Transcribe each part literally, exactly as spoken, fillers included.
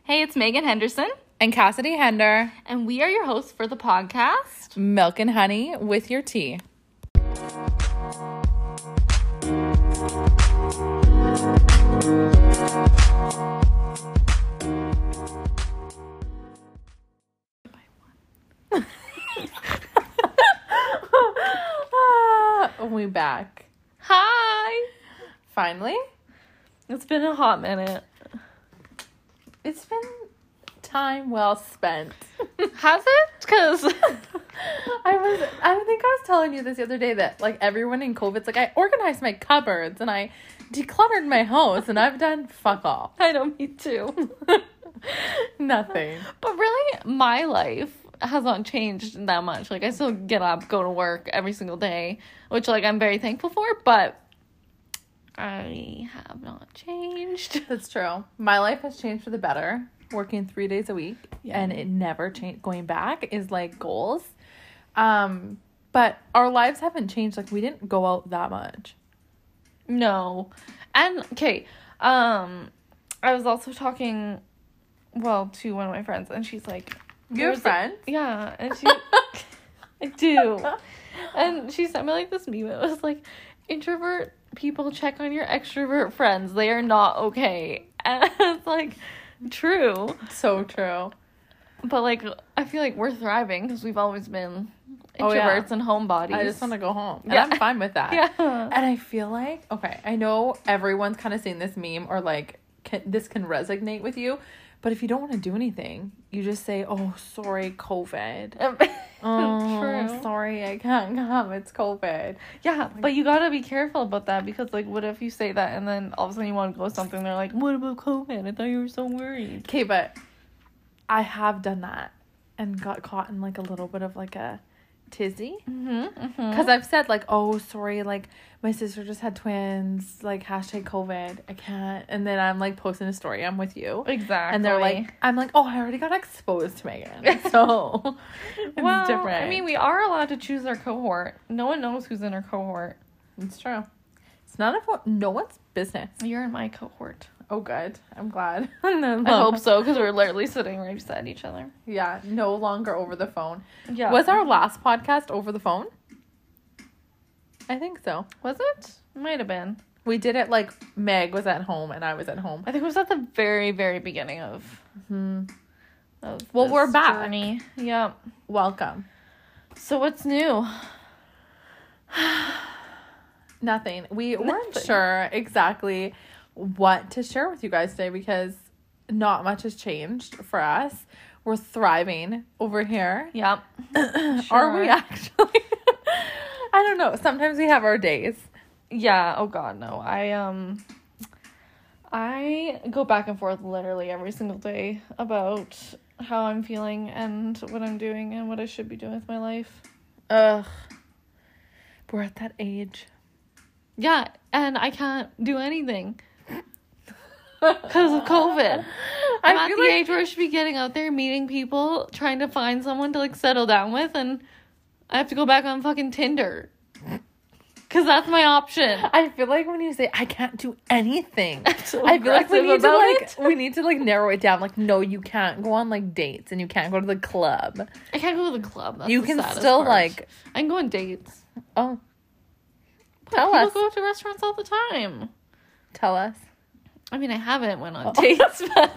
Hey, it's Megan Henderson. And Cassidy Hender. And we are your hosts for the podcast, Milk and Honey with your tea. We back. Hi! Finally? It's been a hot minute. It's been time well spent. Has it? Because I was, I think I was telling you this the other day that, like, everyone in COVID's like, I organized my cupboards and I decluttered my house and I've done fuck all. I know, me too. Nothing. But really, my life has not changed that much. Like, I still get up, go to work every single day, which, like, I'm very thankful for, but I have not changed. That's true. My life has changed for the better. Working three days a week, yeah. And it never changed. Going back is like goals. Um, but our lives haven't changed. Like, we didn't go out that much. No. And, okay, um, I was also talking, well, to one of my friends, and she's like, Your friend? A, yeah, and she, I do. And she sent me, like, this meme. It was like, introvert people check on your extrovert friends. They are not okay. And it's like, true. So true. But, like, I feel like we're thriving because we've always been introverts oh, yeah. and homebodies. I just want to go home. And yeah. I'm fine with that. Yeah. And I feel like, okay, I know everyone's kind of saying this meme or, like, can, this can resonate with you. But if you don't want to do anything, you just say, oh, sorry, COVID. Oh, true. Sorry, I can't come. It's COVID. Yeah, but you gotta be careful about that because, like, what if you say that and then all of a sudden you want to go something, they're like, what about COVID? I thought you were so worried. Okay, but I have done that and got caught in, like, a little bit of, like, a tizzy. Mm-hmm, mm-hmm. Because I've said, like, oh, sorry, like, my sister just had twins, like, hashtag COVID, I can't. And then I'm, like, posting a story, I'm with you. Exactly. And they're like, I'm like, oh, I already got exposed to Megan. So, it's well, different. I mean, we are allowed to choose our cohort. No one knows who's in our cohort. It's true. It's none of what, no one's business. You're in my cohort. Oh, good. I'm glad. I hope so, because we're literally sitting right beside each other. Yeah, no longer over the phone. Yeah. Was our last podcast over the phone? I think so. Was it? Might have been. We did it like Meg was at home and I was at home. I think it was at the very, very beginning of, mm-hmm. of well, we're back. Journey. Yeah. Welcome. So what's new? Nothing. We Nothing. weren't sure exactly what to share with you guys today because not much has changed for us. We're thriving over here. Yep. Sure. Are we actually? I don't know. Sometimes we have our days. Yeah. Oh God, no. I um. I go back and forth literally every single day about how I'm feeling and what I'm doing and what I should be doing with my life. Ugh. We're at that age. Yeah, and I can't do anything because of COVID. I'm I at feel the like... age where I should be getting out there, meeting people, trying to find someone to, like, settle down with, and I have to go back on fucking Tinder. Because that's my option. I feel like when you say, I can't do anything, So I feel like we need to, like, it. we need to, like, narrow it down. Like, no, you can't go on, like, dates, and you can't go to the club. I can't go to the club. That's you the can saddest still, part. like... I can go on dates. Oh. But Tell people us. go to restaurants all the time. Tell us. I mean, I haven't went on Oh. dates, but...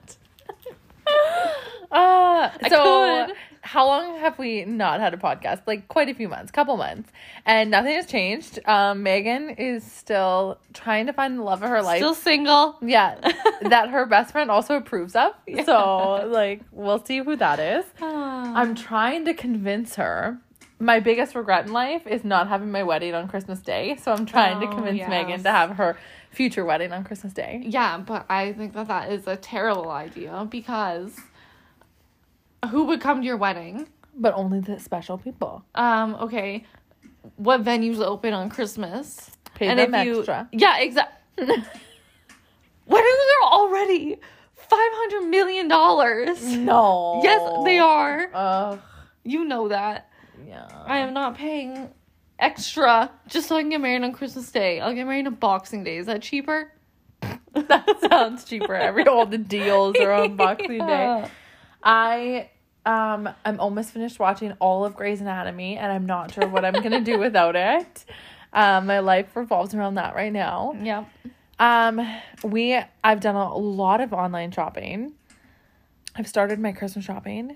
Uh, I so could. How long have we not had a podcast? Like, quite a few months, couple months, and nothing has changed. Um, Megan is still trying to find the love of her life. Still single. Yeah, that her best friend also approves of. Yeah. So, like, we'll see who that is. Ah. I'm trying to convince her. My biggest regret in life is not having my wedding on Christmas Day. So I'm trying Oh, to convince yes. Megan to have her future wedding on Christmas Day. Yeah, but I think that that is a terrible idea because who would come to your wedding? But only the special people. Um, okay. What venues open on Christmas? Pay and them if you, extra. Yeah, exactly. Weddings are already five hundred million dollars. No. Yes, they are. Ugh. You know that. Yeah. I am not paying extra just so I can get married on Christmas Day. I'll get married on Boxing Day. Is that cheaper? That sounds cheaper. Every all the deals are on Boxing Yeah. Day. I um I'm almost finished watching all of Grey's Anatomy, and I'm not sure what I'm gonna do without it. Um, my life revolves around that right now. Yeah. Um, we I've done a lot of online shopping. I've started my Christmas shopping.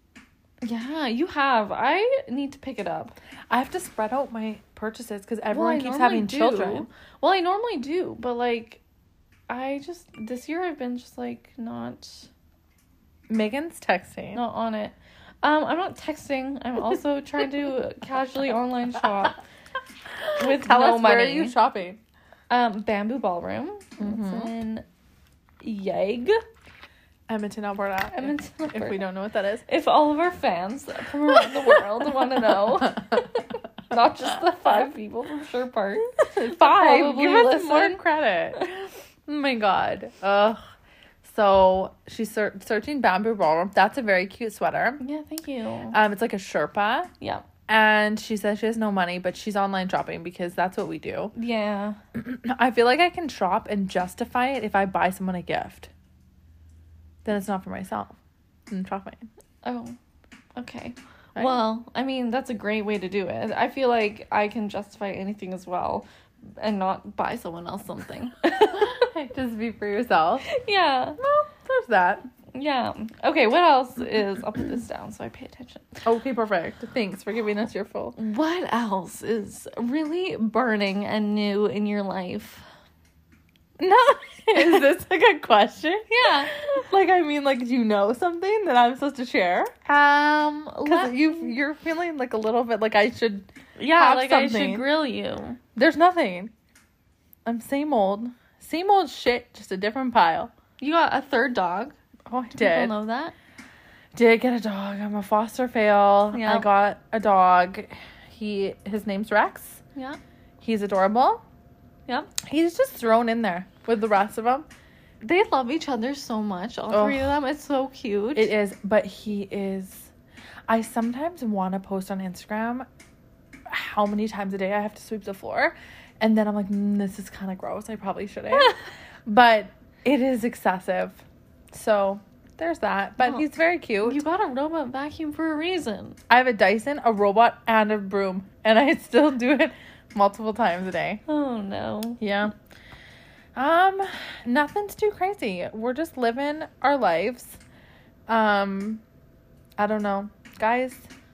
Yeah, you have. I need to pick it up. I have to spread out my purchases because everyone I keeps normally having do. children. Well, I normally do, but like, I just this year I've been just like not Megan's texting. not on it. Um, I'm not texting. I'm also trying to casually online shop with Tell no us money. where are you shopping? Um, Bamboo Ballroom. Mhm. It's in Yeg. Edmonton, Alberta. Edmonton, if, if we Alberta. don't know what that is. If all of our fans from around the world want to know, not just the five people from Sher Park. Five. Probably Give us listen. more credit. Oh my god. Ugh. So she's ser- searching Bamboo Ballroom. That's a very cute sweater. Yeah, thank you. Um, it's like a Sherpa, Yeah. and she says she has no money, but she's online shopping because that's what we do. Yeah. I feel like I can shop and justify it if I buy someone a gift. Then it's not for myself. I'm shopping. Oh, okay. Right? Well, I mean, that's a great way to do it. I feel like I can justify anything as well and not buy someone else something. Just be for yourself. Yeah. Well, there's that. Yeah. Okay, what else is... I'll put this down so I pay attention. Okay, perfect. Thanks for giving us your full. What else is really burning and new in your life? No. Is this like a question? Yeah. Like, I mean, like, do you know something that I'm supposed to share? Um, Because let- you you're feeling like a little bit like I should. yeah, have like I something. should grill you. There's nothing. I'm same old. Same old shit, just a different pile. You got a third dog. Oh, I Do did. people know that? Did get a dog. I'm a foster fail. Yeah. I got a dog. He His name's Rex. Yeah. He's adorable. Yeah. He's just thrown in there with the rest of them. They love each other so much, all Ugh. three of them. It's so cute. It is, but he is. I sometimes want to post on Instagram how many times a day I have to sweep the floor, and then I'm like, mm, this is kind of gross. I probably shouldn't. But it is excessive. So there's that. But Oh. he's very cute. You got a robot vacuum for a reason. I have a Dyson, a robot, and a broom, and I still do it multiple times a day. Oh no. Yeah. Um, nothing's too crazy. We're just living our lives. Um, I don't know. Guys,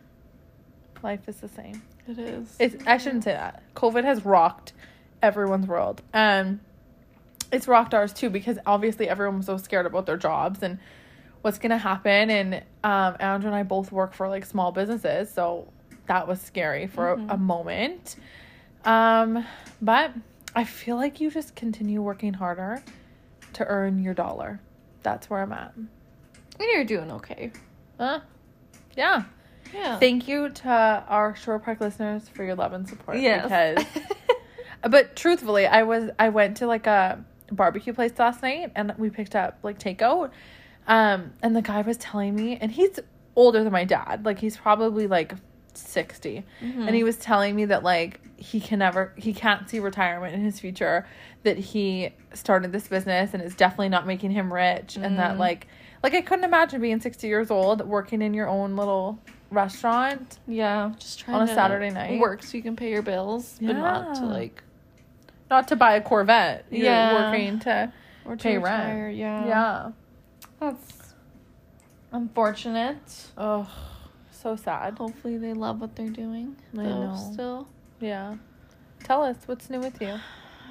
life is the same. It is. It's, I shouldn't say that. COVID has rocked everyone's world. And it's rocked ours too, because obviously everyone was so scared about their jobs and what's going to happen. And um, Andrew and I both work for like small businesses. So that was scary for Mhm. a, a moment. Um, but I feel like you just continue working harder to earn your dollar. That's where I'm at. And you're doing okay. Huh? Yeah. Yeah. Thank you to our Shore Park listeners for your love and support. Yes. Because, but truthfully, I was I went to like a barbecue place last night and we picked up like takeout. Um, and the guy was telling me, and he's older than my dad. Like he's probably like sixty, Mhm. and he was telling me that like he can never he can't see retirement in his future, that he started this business and it's definitely not making him rich, and that Mm. like like I couldn't imagine being sixty years old working in your own little restaurant. Yeah. Just trying On a to Saturday night. work so you can pay your bills, but not to Yeah. like Not to buy a Corvette. You're Yeah. working to or to pay retire. rent. Yeah. Yeah. That's unfortunate. Oh, so sad. Hopefully they love what they're doing. I though, know. Still. Yeah. Tell us what's new with you.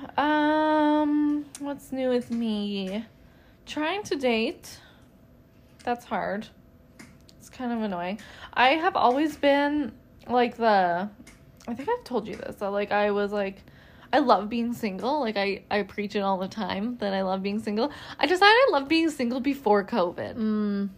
Um, what's new with me? Trying to date. That's hard. It's kind of annoying. I have always been like the I think I've told you this. That like I was like I love being single. Like I I preach it all the time that I love being single. I decided I love being single before COVID. Mm.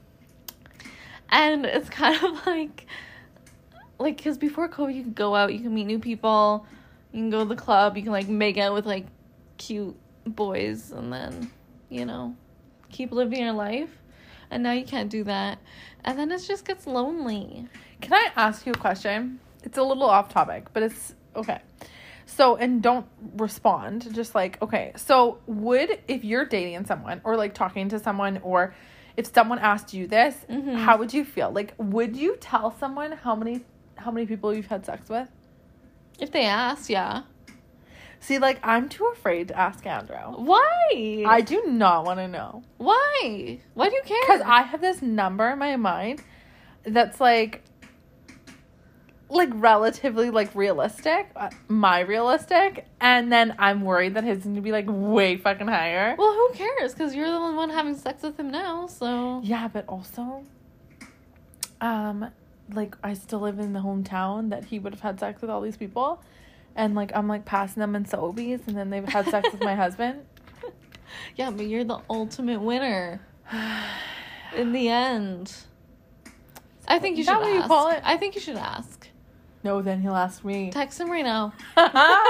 And it's kind of like, like, because before COVID, you could go out, you can meet new people, you can go to the club, you can, like, make out with, like, cute boys, and then, you know, keep living your life. And now you can't do that. And then it just gets lonely. Can I ask you a question? It's a little off topic, but it's okay. So, and don't respond. Just like, okay. So, would, if you're dating someone or like talking to someone, or if someone asked you this, Mm-hmm. how would you feel? Like, would you tell someone how many how many people you've had sex with? If they ask, yeah. See, like, I'm too afraid to ask Andrew. Why? I do not want to know. Why? Why do you care? Because I have this number in my mind that's like, like relatively like realistic, uh, my realistic, and then I'm worried that his is gonna be like way fucking higher. Well, who cares? Because you're the one having sex with him now, so. Yeah, but also, um, like I still live in the hometown that he would have had sex with all these people, and like I'm like passing them in Sobeys, and then they've had sex with my husband. Yeah, but you're the ultimate winner. In the end. I think you Is should that what ask. you call it? I think you should ask. No, then he'll ask me. Text him right now. No.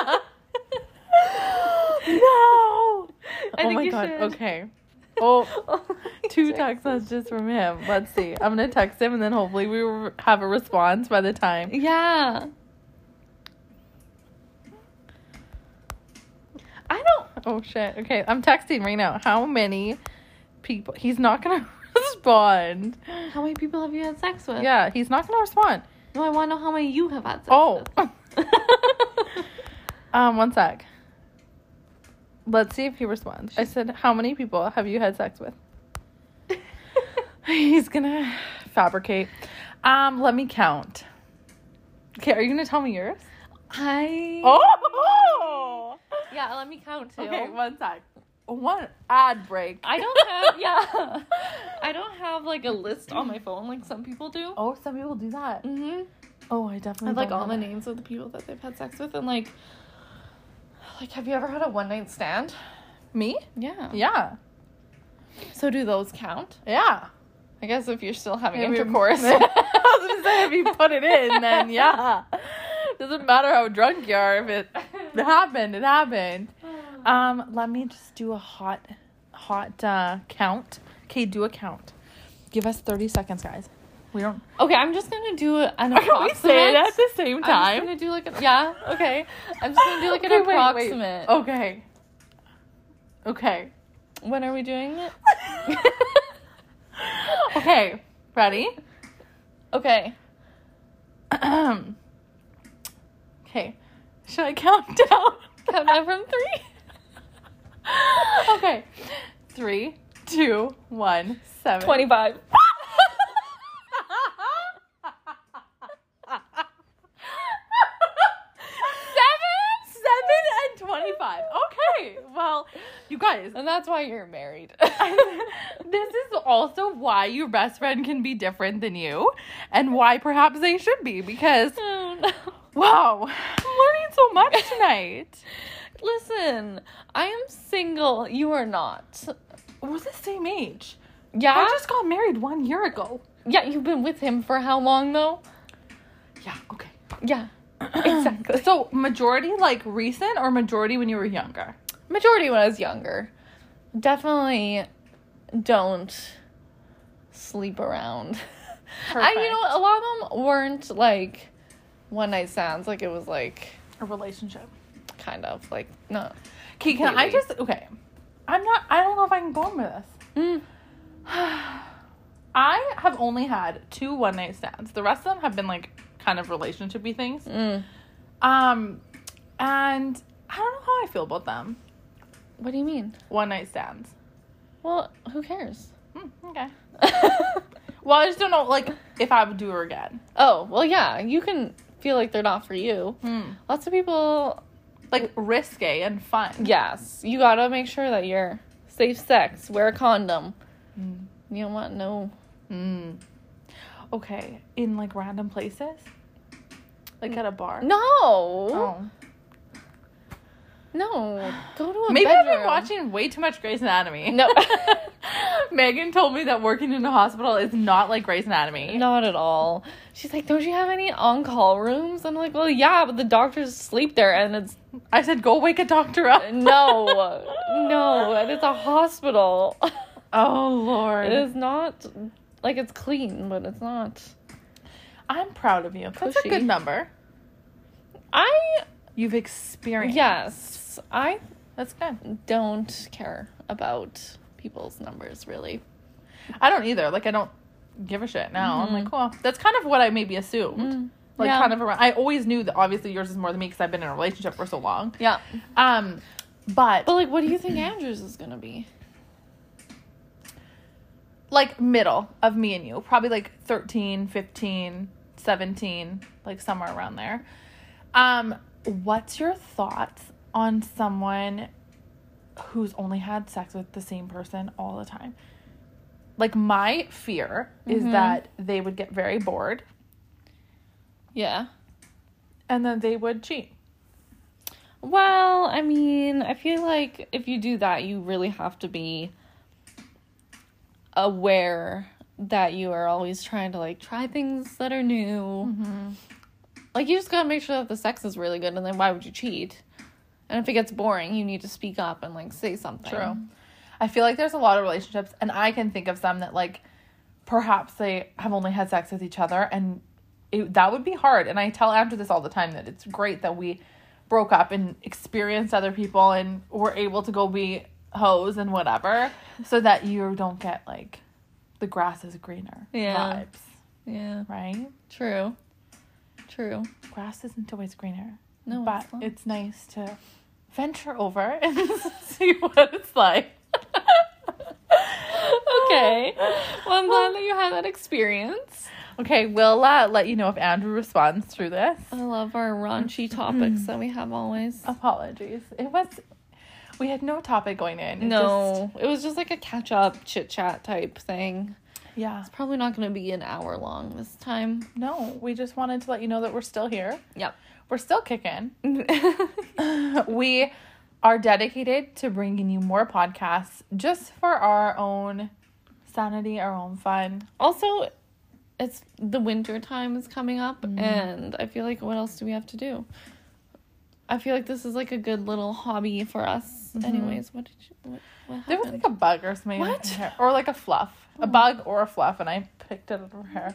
I oh think my you god. should. Okay. Oh, Oh, two text messages from him. Let's see. I'm gonna text him, and then hopefully we will have a response by the time. Yeah. I don't. Oh shit. Okay, I'm texting right now. How many people? He's not gonna respond. How many people have you had sex with? Yeah, he's not gonna respond. No, I want to know how many you have had sex Oh. with. um, one sec. Let's see if he responds. I said, how many people have you had sex with? He's gonna fabricate. Um, let me count. Okay, are you gonna tell me yours? I. Oh! Yeah, let me count too. Okay, one sec. One ad break. I don't have. Yeah. I don't have like a list on my phone like some people do. Oh, some people do that. Mm-hmm. Oh, I I definitely have like don't all the have that. names of the people that they've had sex with, and like, like, have you ever had a one night stand? Me? Yeah. Yeah. So do those count? Yeah. I guess if you're still having If you- intercourse. I was gonna say, if you put it in, then yeah. Doesn't matter how drunk you are. If it happened, it happened. Um, let me just do a hot, hot uh, count. Okay, do a count. Give us thirty seconds, guys. We don't. Okay, I'm just gonna do an Can approximate. we say it at the same I'm time? just gonna do like a, yeah, okay. I'm just gonna do like an Okay, wait, wait. approximate. Okay. Okay. When are we doing it? Okay. Ready? Okay. Okay. Should I count down? Count down from three. Okay. Three, two, one, seven. Twenty-five. Seven? Seven and twenty-five. Okay. Well, you guys, And that's why you're married. this is also why your best friend can be different than you, and why perhaps they should be, because Oh, no. wow, I'm learning so much tonight. Listen, I am single. You are not. We're the same age. Yeah? I just got married one year ago. Yeah, you've been with him for how long, though? Yeah, okay. Yeah, exactly. So, majority like recent or majority when you were younger? Majority when I was younger. Definitely don't sleep around. I, you know, a lot of them weren't like one night stands. Like, it was like, A relationship. kind of like, no. Okay, can I Completely. just, okay. I'm not, I don't know if I can go on with this. Mm. I have only had two one night stands. The rest of them have been like kind of relationshipy things. Mm. Um, and I don't know how I feel about them. What do you mean? One night stands. Well, who cares? Hmm, okay. Well, I just don't know, like, if I would do her again. Oh, well, yeah, you can feel like they're not for you. Hmm. Lots of people, Like, risque and fun. yes, you gotta make sure that you're safe sex, wear a condom. Mm. You don't want no. Mm. Okay, in, like, random places? Like, at a bar? No! Oh. No. Go to a Maybe I've bedroom. been watching way too much Grey's Anatomy. No. Megan told me that working in a hospital is not like Grey's Anatomy. Not at all. She's like, don't you have any on-call rooms? I'm like, well, yeah, but the doctors sleep there, and it's... I said, go wake a doctor up. No. No, and it's a hospital. Oh, Lord. It is not... Like, it's clean, but it's not... I'm proud of you. That's Cushy. a good number. I you've experienced. Yes. I That's good. don't care about people's numbers, really. I don't either. Like, I don't give a shit now. Mm-hmm. I'm like, well, that's kind of what I maybe assumed. Mm. Like, Yeah. kind of around. I always knew that obviously yours is more than me because I've been in a relationship for so long. Yeah. Um, but, But, like, what do you think Andrew's is going to be? like, middle of me and you. Probably, like, thirteen, fifteen, seventeen, like, somewhere around there. Um, what's your thoughts on someone who's only had sex with the same person all the time? Like, my fear is Mhm. that they would get very bored Yeah. and then they would cheat. Well, I mean, I feel like if you do that, you really have to be aware that you are always trying to, like, try things that are new. Mm-hmm. Like, you just gotta make sure that the sex is really good, and then why would you cheat? And if it gets boring, you need to speak up and, like, say something. True. I feel like there's a lot of relationships, and I can think of some that, like, perhaps they have only had sex with each other, and it, that would be hard. And I tell Andrew this all the time, that it's great that we broke up and experienced other people and were able to go be hoes and whatever, so that you don't get, like, the grass is greener Yeah. vibes, Yeah. right? True. True. Grass isn't always greener. No, but it's not. it's nice to venture over and see what it's like. Okay. Well, I'm glad that you had that experience. Okay, we'll uh, let you know if Andrew responds through this. I love our raunchy topics that we have always. Apologies. It was, we had no topic going in. It No, it was just like a catch up, chit chat type thing. Just, yeah. It's probably not going to be an hour long this time. No, we just wanted to let you know that we're still here. Yep. We're still kicking. We are dedicated to bringing you more podcasts just for our own sanity, our own fun. Also, it's the winter time is coming up, and I feel like what else do we have to do? I feel like this is like a good little hobby for us. Mhm. Anyways, what did you? What, what There was happened? like a bug or something. in What? her hair. Or like a fluff. A bug or a fluff, and I picked it out of her hair.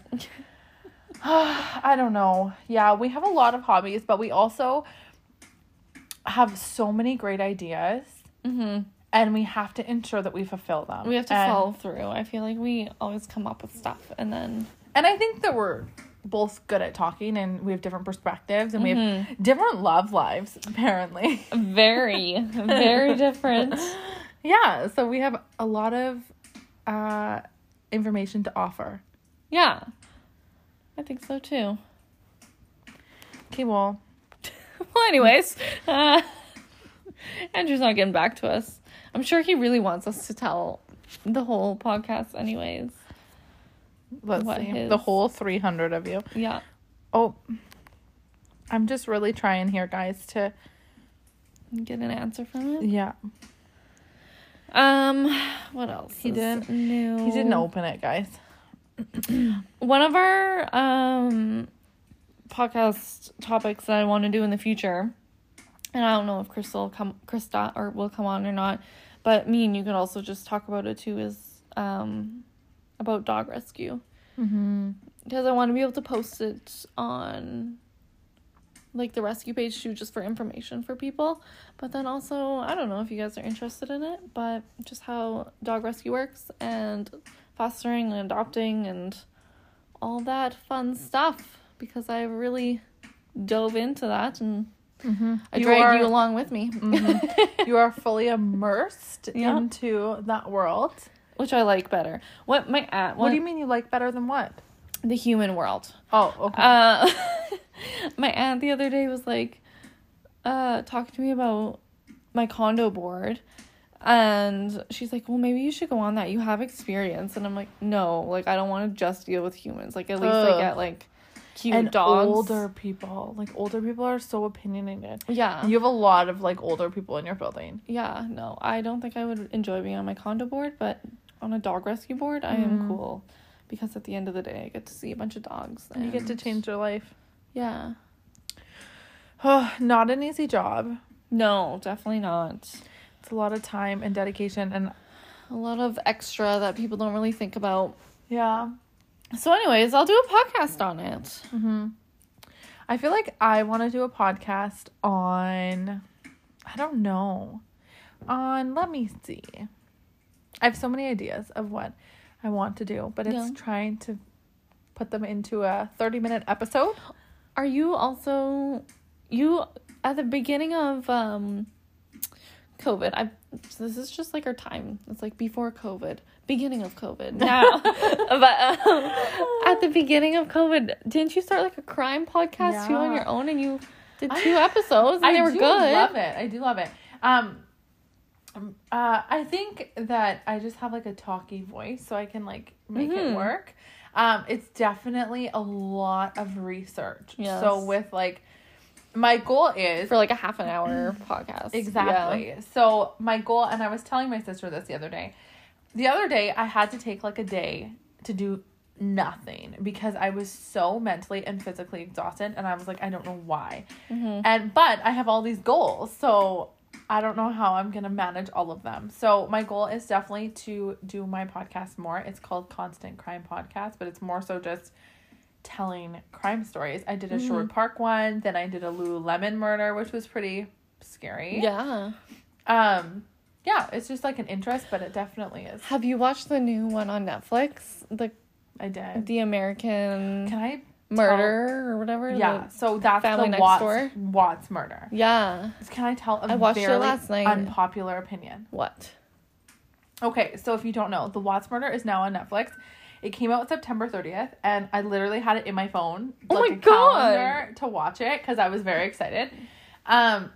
I don't know. Yeah, we have a lot of hobbies, but we also have so many great ideas, Mm-hmm. and we have to ensure that we fulfill them. We have to and, follow through. I feel like we always come up with stuff, and then And I think that we're both good at talking, and we have different perspectives, and we have Mhm. different love lives, apparently. very, very different. Yeah, so we have a lot of uh, information to offer. Yeah, I think so too. Okay, well, Well, anyways, uh, Andrew's not getting back to us. I'm sure he really wants us to tell the whole podcast, anyways. let's What see. his- The whole three hundred of you. Yeah. Oh, I'm just really trying here, guys, to, Get an answer from it. yeah. Um, what else? He is didn't- New? He didn't open it, guys. One of our um podcast topics that I want to do in the future, and I don't know if Crystal will come, Krista or will come on or not, but me and you could also just talk about it too. Is um about dog rescue, Mm-hmm. because I want to be able to post it on like the rescue page too, just for information for people. But then also, I don't know if you guys are interested in it, but just how dog rescue works and fostering and adopting and all that fun stuff, because I really dove into that and Mm-hmm. I dragged you along with me. Mhm. You are fully immersed Yeah. into that world. Which I like better. What my aunt, What do you mean you like better than what? the human world. Oh, okay. Uh, my aunt the other day was like, uh, talking to me about my condo board, and she's like, well, maybe you should go on that. You have experience. And I'm like, no, like, I don't want to just deal with humans. Like, at least Ugh. I get, like, cute and dogs. older people. Like, older people are so opinionated. Yeah. You have a lot of, like, older people in your building. Yeah, no, I don't think I would enjoy being on my condo board, but on a dog rescue board, I am Mm. cool. Because at the end of the day, I get to see a bunch of dogs. And you get to and- change your life. Yeah. Oh, not an easy job. No, definitely not. It's a lot of time and dedication. And, A lot of extra that people don't really think about. yeah. So anyways, I'll do a podcast on it. Mm-hmm. I feel like I want to do a podcast on, I don't know, on, let me see. I have so many ideas of what I want to do, but it's yeah. trying to put them into a thirty minute episode. Are you also, you, at the beginning of um, COVID, I this is just like our time. It's like before COVID, beginning of COVID now. But um, at the beginning of COVID, didn't you start like a crime podcast yeah. too on your own? And you did two I, episodes and I they were do good. I love it. I do love it. Um, uh, I think that I just have like a talky voice, so I can like make mm-hmm. it work. Um, it's definitely a lot of research. Yes. So with like, my goal is for like a half an hour podcast. Exactly. Yeah. So my goal, and I was telling my sister this the other day. The other day I had to take like a day to do nothing because I was so mentally and physically exhausted, and I was like, I don't know why. Mm-hmm. And but I have all these goals, so I don't know how I'm gonna manage all of them. So my goal is definitely to do my podcast more. It's called Constant Crime Podcast, but it's more so just telling crime stories. I did a mm-hmm. Sherwood Park one, then I did a Lululemon murder, which was pretty scary. Yeah. Um, yeah, it's just like an interest, but it definitely is. Have you watched the new one on Netflix? The I did. The American Can I Murder tell? or whatever? Yeah, so that's Family the Next Watts, Door? Watts murder. Yeah. Can I tell a I watched very it last night. unpopular opinion? What? Okay, so if you don't know, the Watts murder is now on Netflix. It came out September thirtieth, and I literally had it in my phone, oh like my a God. calendar to watch it because I was very excited. Um,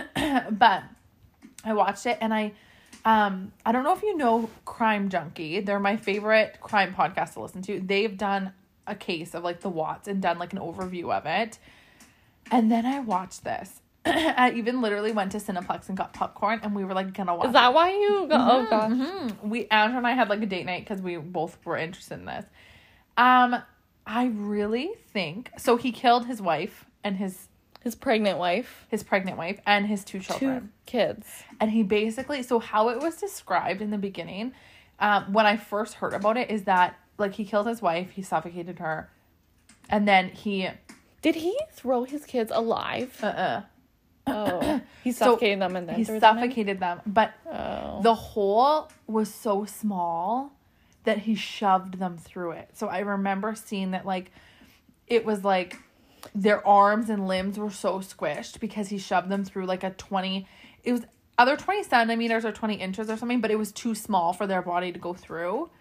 but I watched it, and I, um, I don't know if you know Crime Junkie. They're my favorite crime podcast to listen to. They've done a case of like the Watts and done like an overview of it, and then I watched this. I even literally went to Cineplex and got popcorn, and we were like gonna watch. Is that it. why you got? Mm-hmm, oh gosh, mm-hmm. We Andrew and I had like a date night because we both were interested in this. Um, I really think so. He killed his wife and his his pregnant wife, his pregnant wife, and his two children, two kids. And he basically, so how it was described in the beginning, um, when I first heard about it, is that like he killed his wife, he suffocated her, and then he did he throw his kids alive? Uh uh Oh, he suffocated so them and then he threw suffocated them, them but oh. the hole was so small that he shoved them through it. So I remember seeing that like it was like their arms and limbs were so squished because he shoved them through like a twenty. It was either twenty centimeters or twenty inches or something, but it was too small for their body to go through.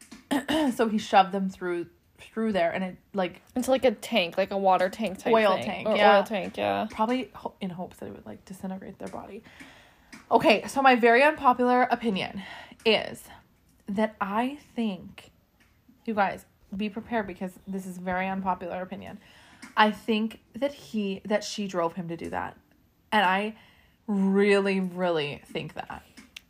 So he shoved them through. through there, and it like into like a tank, like a water tank type oil thing. tank or yeah oil tank yeah probably ho- in hopes that it would like disintegrate their body. Okay, so my very unpopular opinion is that I think, you guys be prepared because this is very unpopular opinion, I think that he that she drove him to do that, and I really really think that.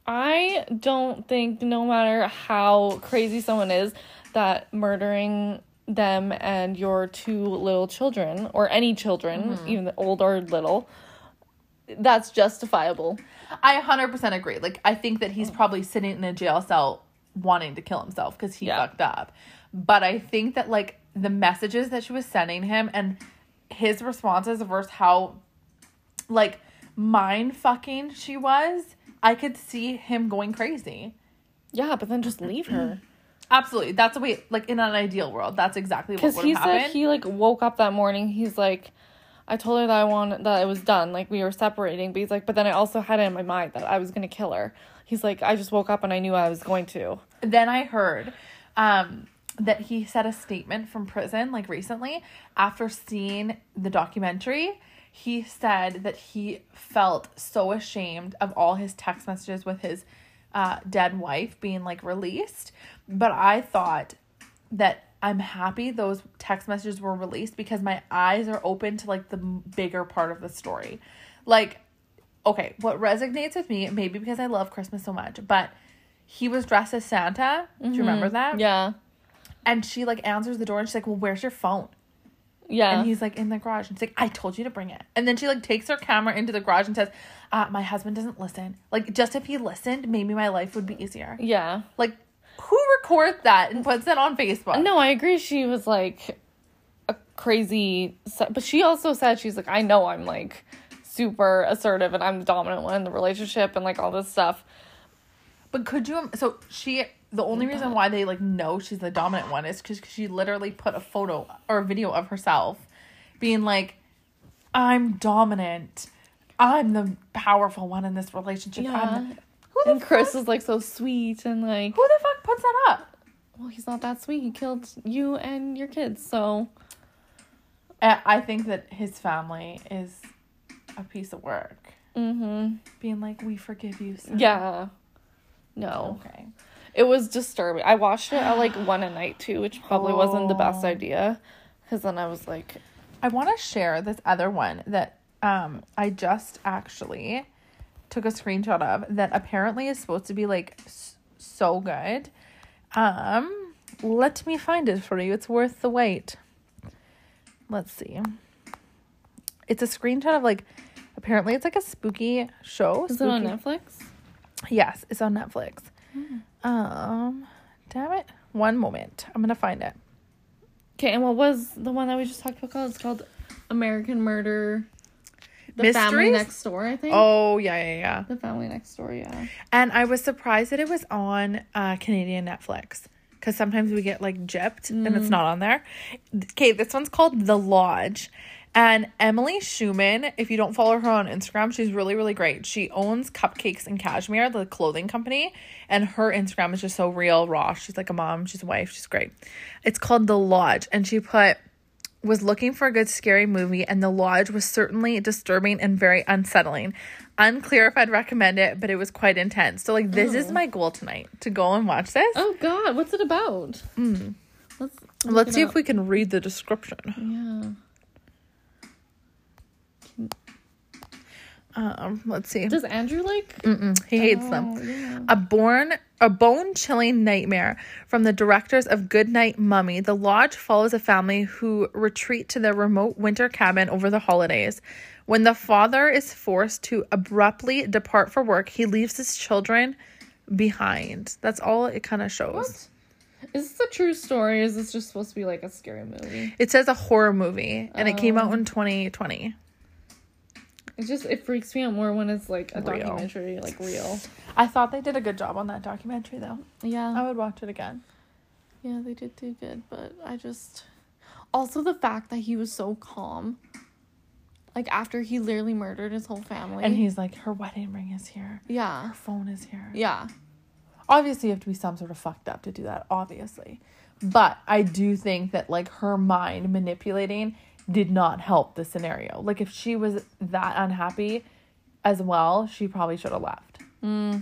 I don't think, no matter how crazy someone is, that murdering them and your two little children, or any children, mm-hmm. even old or little, that's justifiable. I one hundred percent agree. Like, I think that he's probably sitting in a jail cell wanting to kill himself because he yeah. fucked up. But I think that, like, the messages that she was sending him and his responses versus how, like, mind-fucking she was, I could see him going crazy. Yeah, but then just leave her. Absolutely. That's the way, like, in an ideal world, that's exactly what would happen. Because he said he, like, woke up that morning, he's like, I told her that I wanted, that it was done, like, we were separating, but he's like, but then I also had it in my mind that I was going to kill her. He's like, I just woke up and I knew I was going to. Then I heard um, that he said a statement from prison, like, recently, after seeing the documentary. He said that he felt so ashamed of all his text messages with his uh, dead wife being, like, released. But I thought that I'm happy those text messages were released because my eyes are open to, like, the bigger part of the story. Like, okay, what resonates with me, maybe because I love Christmas so much, but he was dressed as Santa. Mm-hmm. Do you remember that? Yeah. And she, like, answers the door and she's like, well, where's your phone? Yeah. And he's like, in the garage. And she's like, I told you to bring it. And then she, like, takes her camera into the garage and says, uh, my husband doesn't listen. Like, just if he listened, maybe my life would be easier. Yeah. Like, who records that and puts it on Facebook? No, I agree. She was, like, a crazy, but she also said, she's like, I know I'm like super assertive and I'm the dominant one in the relationship and like all this stuff. But could you, so she, the only reason why they like know she's the dominant one is because she literally put a photo or a video of herself being like, I'm dominant. I'm the powerful one in this relationship. Yeah. I'm the, who the and fuck? Chris is like so sweet and like, Who the fuck puts that up? well, he's not that sweet. He killed you and your kids, so. Uh, I think that his family is a piece of work. Mm-hmm. Being like, we forgive you, son. Yeah. No. Okay. It was disturbing. I watched it at like one at night too, which probably oh. wasn't the best idea. Because then I was like. I want to share this other one that um I just actually took a screenshot of that apparently is supposed to be like s- so good. Um, let me find it for you. It's worth the wait. Let's see. It's a screenshot of like, apparently it's like a spooky show. Is spooky. it on Netflix? Yes, it's on Netflix. Mm. Um, damn it. One moment. I'm going to find it. Okay, and what was the one that we just talked about called? It's called American Murder. The Mysteries? Family Next Door, I think. Oh, yeah, yeah, yeah. The Family Next Door, yeah. And I was surprised that it was on uh, Canadian Netflix. Because sometimes we get, like, gypped mm. and it's not on there. Okay, this one's called The Lodge. And Emily Schumann, if you don't follow her on Instagram, she's really, really great. She owns Cupcakes and Cashmere, the clothing company. And her Instagram is just so real, raw. She's like a mom. She's a wife. She's great. It's called The Lodge. And she put, was looking for a good scary movie. And The Lodge was certainly disturbing and very unsettling. Unclear if I'd recommend it, but it was quite intense. So, like, this oh. is my goal tonight, to go and watch this. Oh, God. What's it about? Mm. Let's, Let's see up. if we can read the description. Yeah. Um, let's see. Does Andrew like? Mm-mm, he hates oh, them. Yeah. A born, a bone-chilling nightmare from the directors of Goodnight Mummy. The Lodge follows a family who retreat to their remote winter cabin over the holidays. When the father is forced to abruptly depart for work, he leaves his children behind. That's all it kind of shows. What? Is this a true story? Or is this just supposed to be like a scary movie? It says a horror movie, and um, it came out in twenty twenty. It just, it freaks me out more when it's like a real. documentary, like real. I thought they did a good job on that documentary though. Yeah. I would watch it again. Yeah, they did do good, but I just, also the fact that he was so calm, like after he literally murdered his whole family. And he's like, her wedding ring is here. Yeah. Her phone is here. Yeah. Obviously you have to be some sort of fucked up to do that, obviously. But I do think that like her mind manipulating did not help the scenario. Like, if she was that unhappy as well, she probably should have left. Mm.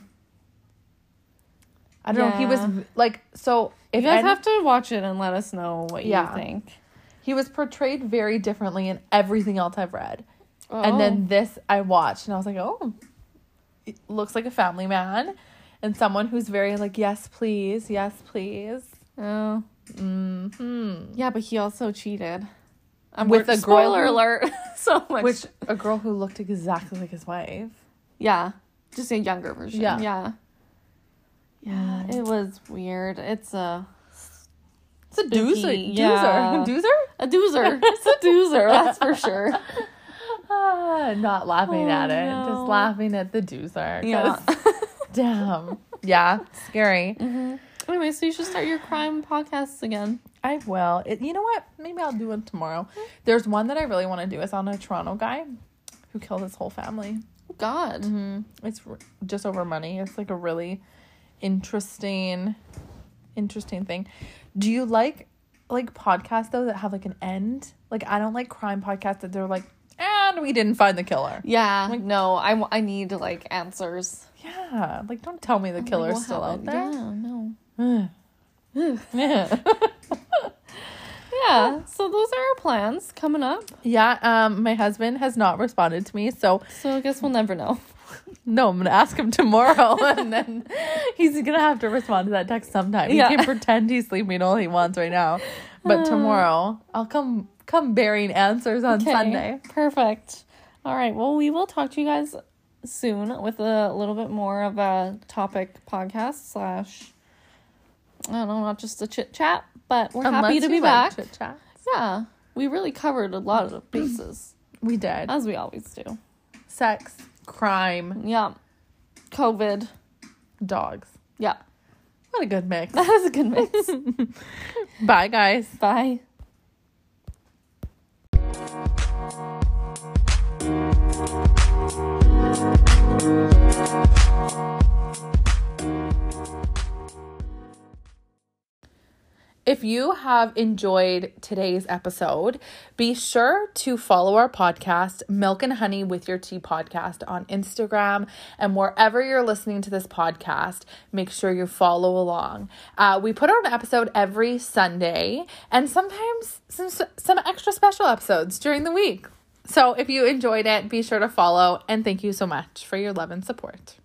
I don't yeah. know. He was, like, so... If you guys any, have to watch it and let us know what yeah. you think. He was portrayed very differently in everything else I've read. Oh. And then this I watched, and I was like, oh, it looks like a family man. And someone who's very, like, yes, please, yes, please. Oh. Mm-hmm. Yeah, but he also cheated. Um, with a girl spoiler alert so much which a girl who looked exactly like his wife. Yeah, just a younger version. Yeah, yeah, yeah. Mm. It was weird. It's a it's a doozer, yeah. doozer, a doozer. It's a doozer. That's for sure. Ah, not laughing oh, at it, no. just laughing at the doozer. Yeah. Damn. Yeah, scary. Mm-hmm. Anyway, so you should start your crime podcasts again. I will. It, you know what? Maybe I'll do it tomorrow. There's one that I really want to do. It's on a Toronto guy who killed his whole family. Oh, God. Mm-hmm. It's r- just over money. It's like a really interesting, interesting thing. Do you like, like, podcasts, though, that have, like, an end? Like, I don't like crime podcasts that they're like, and we didn't find the killer. Yeah. Like, no, I, w- I need, like, answers. Yeah. Like, don't tell me the killer's like, still happened? out there. Yeah, no. yeah. Yeah, so those are our plans coming up. Yeah, um, my husband has not responded to me, so... So I guess we'll never know. No, I'm going to ask him tomorrow, and then he's going to have to respond to that text sometime. Yeah. He can pretend he's sleeping all he wants right now. But tomorrow, I'll come come bearing answers on okay, Sunday. Perfect. All right, well, we will talk to you guys soon with a little bit more of a topic podcast slash... I don't know, not just a chit chat, but we're Unless happy to be like back. Chit chat. Yeah. we really covered a lot of bases. We did. As we always do. Sex, crime. Yeah. COVID. Dogs. Yeah. What a good mix. That was a good mix. Bye, guys. Bye. If you have enjoyed today's episode, be sure to follow our podcast, Milk and Honey with Your Tea podcast, on Instagram, and wherever you're listening to this podcast, make sure you follow along. Uh, we put out an episode every Sunday, and sometimes some, some extra special episodes during the week. So if you enjoyed it, be sure to follow, and thank you so much for your love and support.